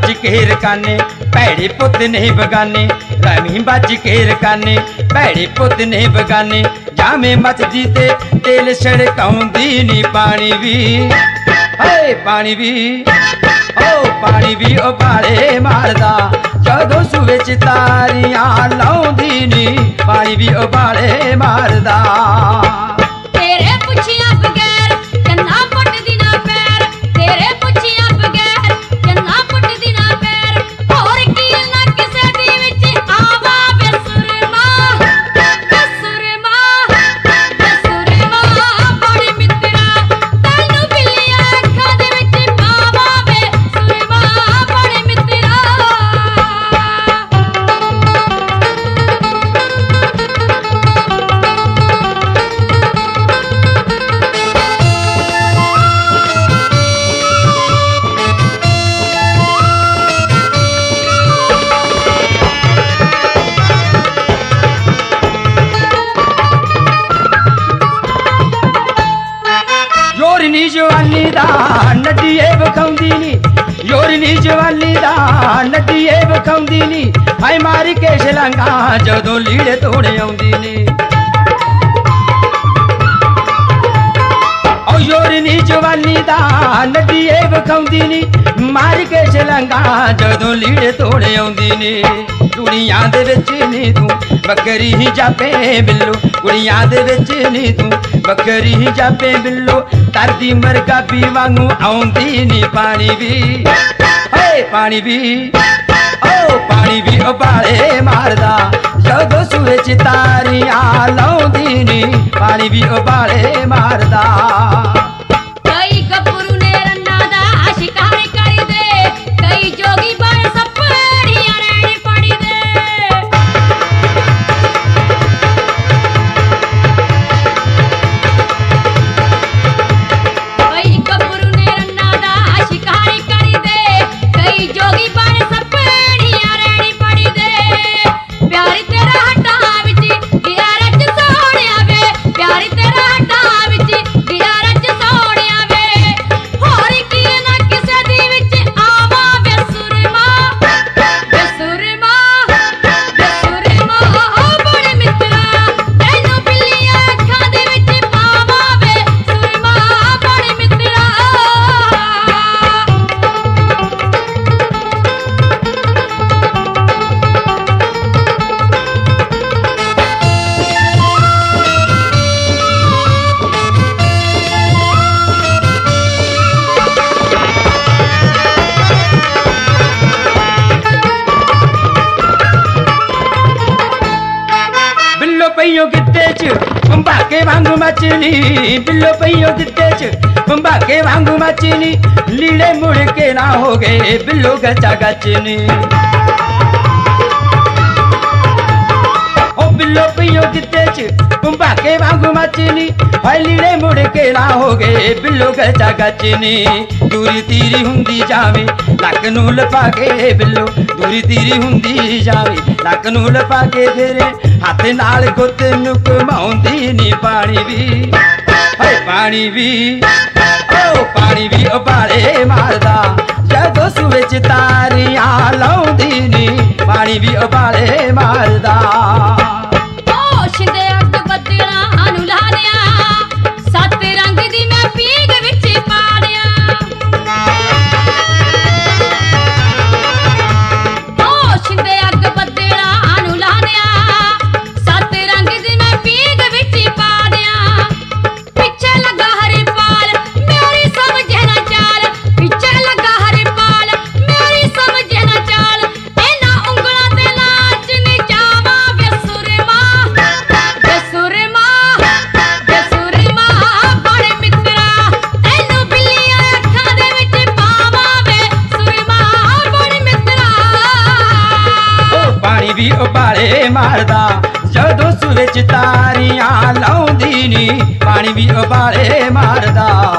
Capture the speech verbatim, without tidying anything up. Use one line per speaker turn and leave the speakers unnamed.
बच के रकाने भैड़े पुत ने बगाने, रमी बच के रकाने भैड़े पुत ने बगाने। जामे मचदी ते तेल छड़काउंदी नी पानी भी, हाय पानी भी ओ पानी भी उबाले मारदा जदों सूए च तारियां लाउंदी नी, पानी भी उबाले मारदा।
तेरे पुछिया बगैर कन्ना पुटदी ना पैर, तेरे पुछिया बगैर कन्ना पुटदी ना पैर। होर की ना किसे दी विच आवा बेसुरमा, बेसुरमा, बेसुरमा बड़े मित्रा तैनू बिल्लियां अखां दे विच पावा बेसुरमा बड़े मित्रा।
योरनी जवानी दा नड्डीए विखाउंदी नी, योरनी जवानी दा नड्डीए विखाउंदी नी। हाय मारी के छलांगा जदों लीड़े तोड़े आउंदी नी, ओ योरनी जवानी दा नड्डीए विखाउंदी नी। मारी के छलांगा जदों लीड़े तोड़े आउंदी नी। कुड़ियां दे विच नी तू बकरी ही जापे बिल्लो, कुड़ियां दे विच नी तू बकरी ही जापे बिल्लो। तरदी मरगाबी वांगू आउंदी नी पानी भी, हाय पानी भी ओ पानी भी उबाले मारदा जदों सूए च तारियां लाउंदी नी, पानी भी उबाले मारदा।
कई गब्बरू ने रन्ना दा शिकार कर दे, कई जोगी बण सपड़ियां रैणी पड़ी दे। कई गब्बरू ने रन्ना दा शिकार कर दे, कई जोगी बण सपड़ियां रैणी पड़ी दे। प्यारी तेरा हट्टां विच दिया रच सोहणिया वे, प्यारी तेरा हट्टां विच दिया रच सोहणिया वे। होर की ना किसे दी विच आवा बेसुरमा, बेसुरमा, बेसुरमा बड़े मित्रा तैनू बिल्लियां अखां दे विच पावा बेसुरमा बड़े मित्रा।
बिल्लो पईयो गिद्दे च बंबाके वांगू मचनी, बिल्लो पईयो गिद्दे च बंबाके वांगू मचनी। लीड़े मुड़ के ना हो गए बिल्लो गचा गचनी, ओ बिल्लो पईयो गिद्दे च बंबाके वांगू मचनी। हाय लीड़े मुड़ के ना हो गए बिल्लो गचा गचनी। दूरी तीरी हुंदी जावे लक नूं लपा के बिल्लो, दूरी तीरी हुंदी जावे लक नूं लपा के तेरे हथ नाल गुੱਤ नूं घुमाउंदी नी पानी भी, हाय पानी भी ओ पानी भी उबाले मारदा जदों सूए च तारियां लाउंदी नी, पानी भी उबाले मारदा।
ओ शिंदे अग बदलां नूं ला दिया, सत रंग दी मैं पींघ विच पा दिया। ओ शिंदे अग बदलां नूं ला दिया, सत रंग दी मैं पींघ विच पा दिया। पिछे लगा हरिपाल मेरी समझे ना चाल, पिछे लगा हरिपाल मेरी समझे ना चाल। इन्हां उंगलां ते नाच नी जावा बेसुरमा, बेसुरमा, बेसुरमा बड़े मित्रा तैनू बिल्लियां अखां दे विच पावा बेसुरमा बड़े मित्रा।
ओ पानी भी उबाले मारदा जदों सूए च तारियां लाउंदी नी, पानी भी उबाले मारदा।